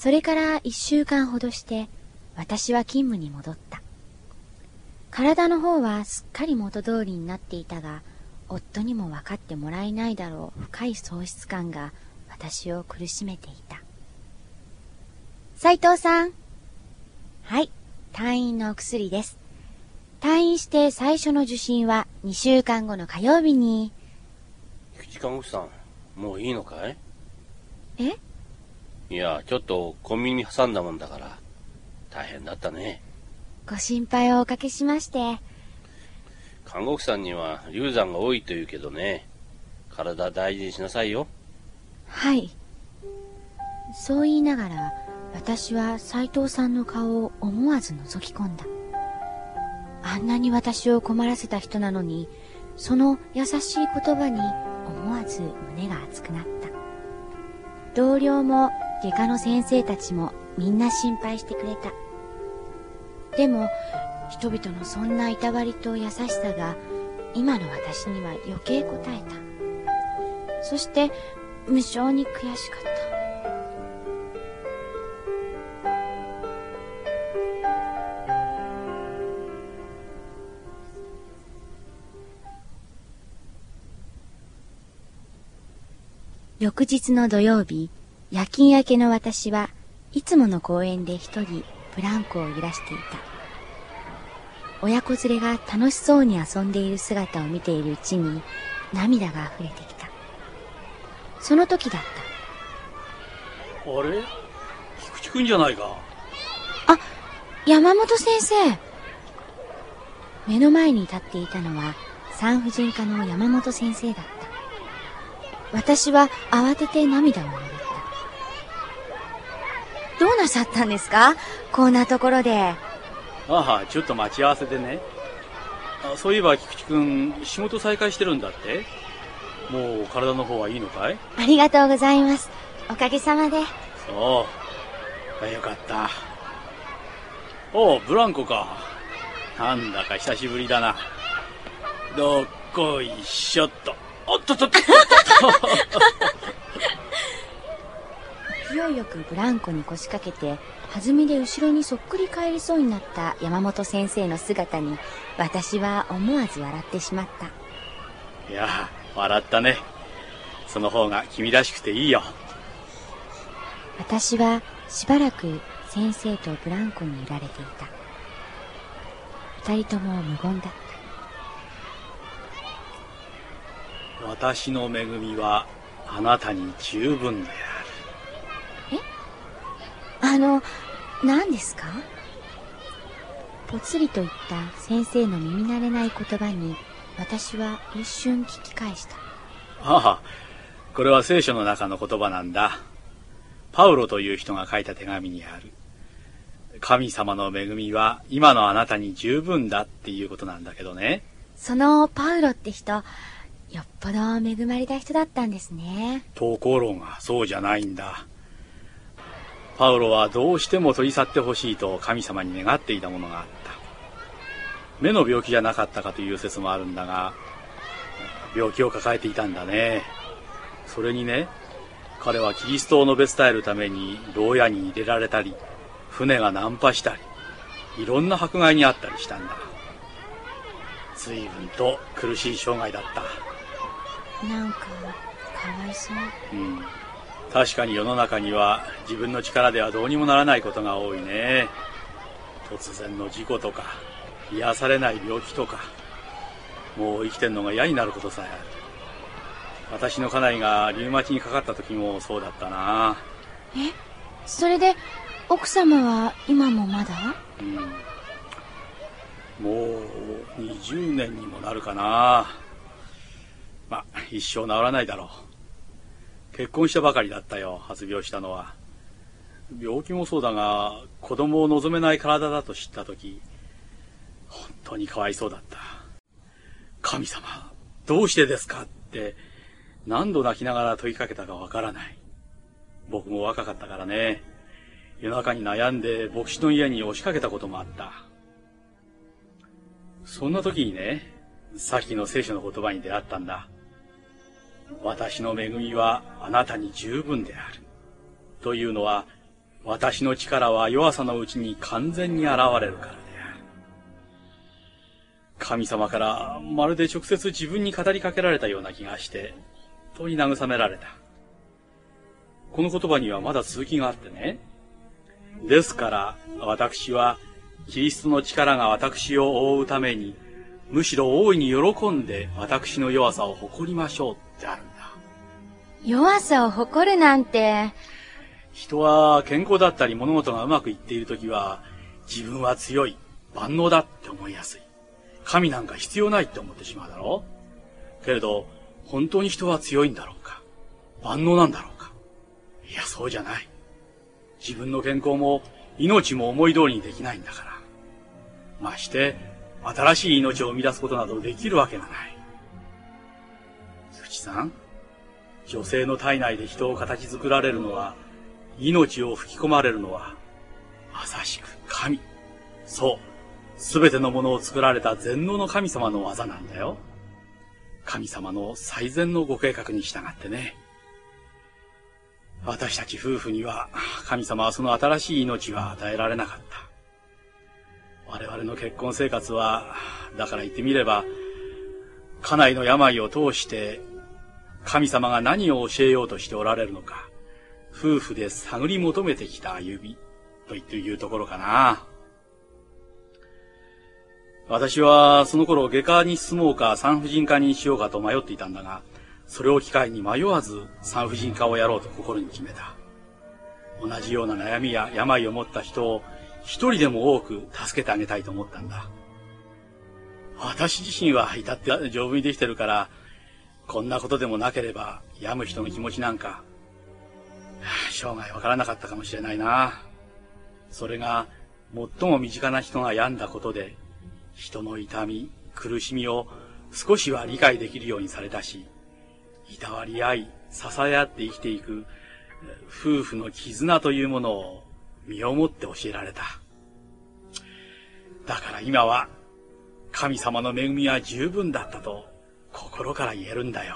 それから1週間ほどして、私は勤務に戻った。体の方はすっかり元通りになっていたが、夫にも分かってもらえないだろう深い喪失感が私を苦しめていた。斉藤さん。はい、退院のお薬です。退院して最初の受診は2週間後の火曜日に。 菊池看護師さん、もういいのかい？ え？ いや、ちょっとコンビニ挟んだもんだから大変だったね。 ご心配をおかけしまして。 看護婦さんには流産が多いと言うけどね、体大事にしなさいよ。 はい。そう言いながら、私は斉藤さんの顔を思わず覗き込んだ。あんなに私を困らせた人なのに、その優しい言葉に思わず胸が熱くなった。同僚も外科の先生たちもみんな心配してくれた。でも人々のそんないたわりと優しさが今の私には余計応えた。そして無性に悔しかった。翌日の土曜日、夜勤明けの私はいつもの公園で一人ブランコを揺らしていた。親子連れが楽しそうに遊んでいる姿を見ているうちに涙が溢れてきた。その時だった。 あれ？菊池くんじゃないか。 あ、山本先生。目の前に立っていたのは産婦人科の山本先生だった。私は慌てて涙を拭った。どうなさったんですか？こんなところで。 ああ、ちょっと待ち合わせでね。そういえば菊池くん、仕事再開してるんだって？もう体の方はいいのかい？ ありがとうございます。おかげさまで。 そう。よかった。おう、ブランコか。なんだか久しぶりだな。どっこいしょっと。おっとっとっとっと勢いよくブランコに腰掛けて弾みで後ろにそっくり返りそうになった山本先生の姿に私は思わず笑ってしまった。 いや、笑ったね。その方が君らしくていいよ。 私はしばらく先生とブランコに揺られていた。二人とも無言だった。 私の恵みはあなたに十分である。 何ですか？ぽつりと言った先生の耳慣れない言葉に私は一瞬聞き返した。 ああ、これは聖書の中の言葉なんだ。パウロという人が書いた手紙にある。神様の恵みは今のあなたに十分だっていうことなんだけどね。 そのパウロって人、よっぽど恵まれた人だったんですね。 ところがそうじゃないんだ。パウロはどうしても取り去ってほしいと神様に願っていたものがあった。目の病気じゃなかったかという説もあるんだが、病気を抱えていたんだね。それにね、彼はキリストを述べ伝えるために牢屋に入れられたり、船が難破したり、いろんな迫害にあったりしたんだ。随分と苦しい生涯だった。 なんかかわいそう。 確かに世の中には自分の力ではどうにもならないことが多いね。突然の事故とか、癒されない病気とか、もう生きてんのが嫌になることさえある。私の家内がリウマチにかかった時もそうだったな。 それで奥様は今もまだ？ もう20年にもなるかな。まあ一生治らないだろう。結婚したばかりだったよ、発病したのは。病気もそうだが、子供を望めない体だと知ったとき、本当にかわいそうだった。神様、どうしてですかって何度泣きながら問いかけたかわからない。僕も若かったからね。夜中に悩んで牧師の家に押しかけたこともあった。そんな時にね、さっきの聖書の言葉に出会ったんだ。私の恵みはあなたに十分である。というのは、 私の力は弱さのうちに完全に現れるからである。神様からまるで直接自分に語りかけられたような気がして、本当に慰められた。この言葉にはまだ続きがあってね。ですから私はキリストの力が私を覆うために、むしろ大いに喜んで私の弱さを誇りましょうってあるんだ。 弱さを誇るなんて。 人は健康だったり物事がうまくいっているときは、自分は強い、万能だって思いやすい。神なんか必要ないって思ってしまうだろう。けれど、本当に人は強いんだろうか、万能なんだろうか。いや、そうじゃない。自分の健康も命も思い通りにできないんだから。まして、新しい命を生み出すことなどできるわけがない。菊池さん、女性の体内で人を形作られるのは、命を吹き込まれるのは、まさしく神。そう、すべてのものを作られた全能の神様の技なんだよ。神様の最善のご計画に従ってね。私たち夫婦には、神様はその新しい命は与えられなかった。我々の結婚生活は、だから言ってみれば、家内の病を通して、神様が何を教えようとしておられるのか、夫婦で探り求めてきた歩み、と言っていうところかな。私はその頃外科に進もうか産婦人科にしようかと迷っていたんだが、それを機会に迷わず産婦人科をやろうと心に決めた。同じような悩みや病を持った人を一人でも多く助けてあげたいと思ったんだ。私自身は至って丈夫にできてるから、こんなことでもなければ病む人の気持ちなんか生涯わからなかったかもしれないな。それが最も身近な人が病んだことで、人の痛み、苦しみを少しは理解できるようにされたし、いたわり合い、支え合って生きていく夫婦の絆というものを身をもって教えられた。だから今は神様の恵みは十分だったと心から言えるんだよ。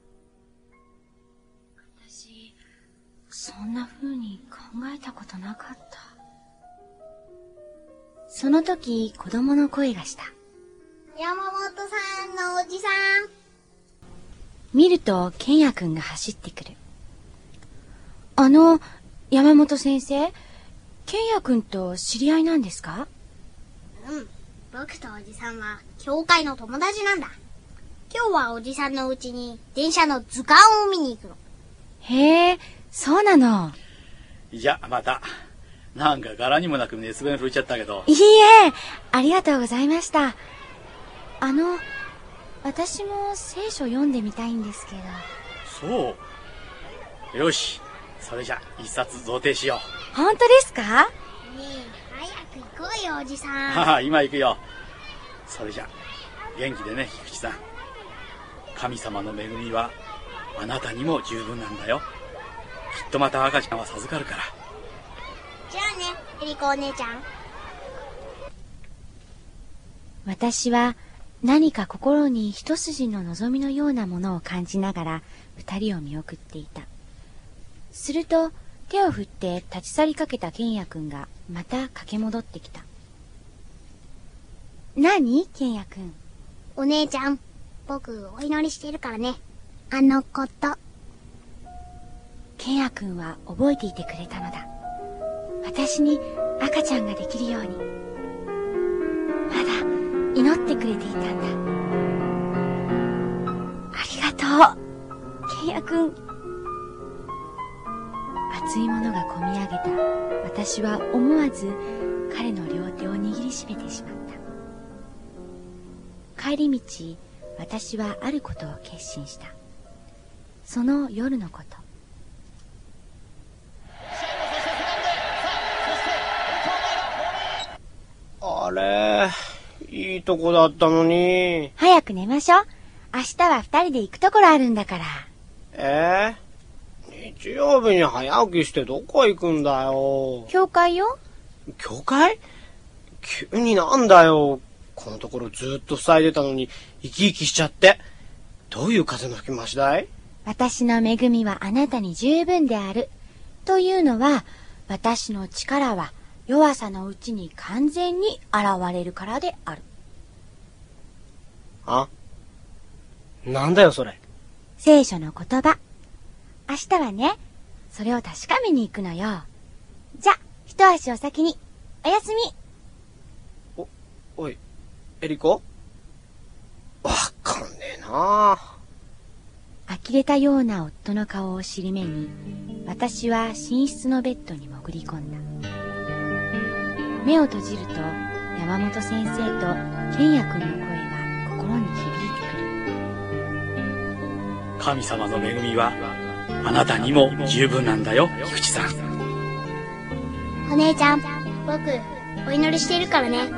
私、そんな風に考えたことなかった。その時、子供の声がした。 山本さんのおじさん。 見ると、健也くんが走ってくる。山本先生、健也くんと知り合いなんですか？ うん。僕とおじさんは、教会の友達なんだ。今日はおじさんの家に、電車の図鑑を見に行くの。 へえ、そうなの。 じゃあ、また。なんか柄にもなく熱弁吹いちゃったけど。 いいえ、ありがとうございました。私も聖書読んでみたいんですけど。 そう。よし。それじゃ、一冊贈呈しよう。本当ですか？ ねえ、早く行こうよ、おじさん。 はは、今行くよ。それじゃ、元気でね、菊池さん。神様の恵みは、あなたにも十分なんだよ。きっとまた赤ちゃんは授かるから。 じゃあね、エリコお姉ちゃん。 私は何か心に一筋の望みのようなものを感じながら二人を見送っていた。すると手を振って立ち去りかけた健也くんがまた駆け戻ってきた。何？健也くん。 お姉ちゃん、僕お祈りしてるからね。あのこと。 健也くんは覚えていてくれたのだ。私に赤ちゃんができるように。まだ祈ってくれていたんだ。ありがとう、健也くん。熱いものがこみ上げた私は思わず彼の両手を握りしめてしまった。帰り道、私はあることを決心した。その夜のこと。 あれ、いいとこだったのに。 早く寝ましょう。明日は二人で行くところあるんだから。 日曜日に早起きしてどこ行くんだよ。 教会よ。 教会？急になんだよ。このところずっと塞いでたのに生き生きしちゃって。どういう風の吹き回しだい？ 私の恵みはあなたに十分である。というのは、 私の力は弱さのうちに完全に現れるからである。 あ？なんだよそれ。 聖書の言葉。明日はね、それを確かめに行くのよ。じゃ、一足お先に。おやすみ。 おい、エリコ？わかんねえな。 呆れたような夫の顔を尻目に、私は寝室のベッドに潜り込んだ。目を閉じると、山本先生と健也君の声が心に響いてくる。 神様の恵みはあなたにも十分なんだよ、菊池さん。 お姉ちゃん、僕、お祈りしているからね。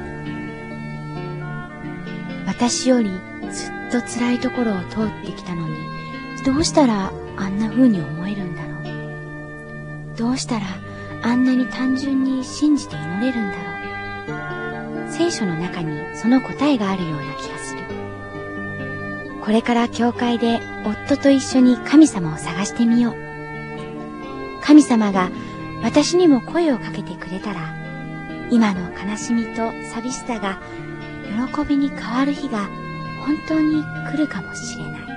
私よりずっと辛いところを通ってきたのに、どうしたらあんな風に思えるんだろう。どうしたらあんなに単純に信じて祈れるんだろう。聖書の中にその答えがあるような気がする。これから教会で夫と一緒に神様を探してみよう。神様が私にも声をかけてくれたら、今の悲しみと寂しさが喜びに変わる日が本当に来るかもしれない。